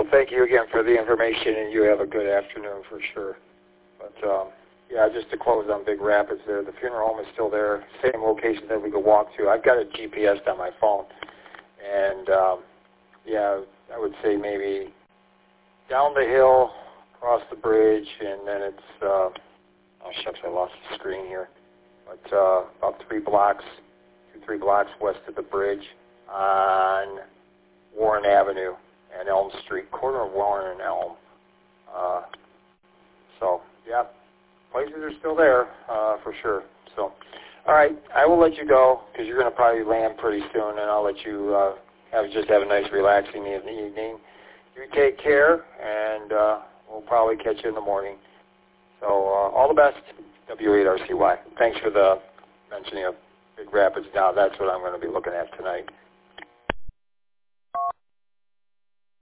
Well, thank you again for the information, and you have a good afternoon for sure. But, yeah, just to close on Big Rapids there, the funeral home is still there, same location that we could walk to. I've got it GPSed on my phone. And, yeah, I would say maybe down the hill, across the bridge, and then it's, oh, shucks, I lost the screen here. But about 3 blocks west of the bridge on Warren Avenue and Elm Street, corner of Warren and Elm. So, yeah, places are still there for sure. So, all right, I will let you go because you're going to probably land pretty soon, and I'll let you have a nice, relaxing evening. You take care, and we'll probably catch you in the morning. So, all the best, W8RCY. Thanks for the mentioning of Big Rapids. Now, that's what I'm going to be looking at tonight.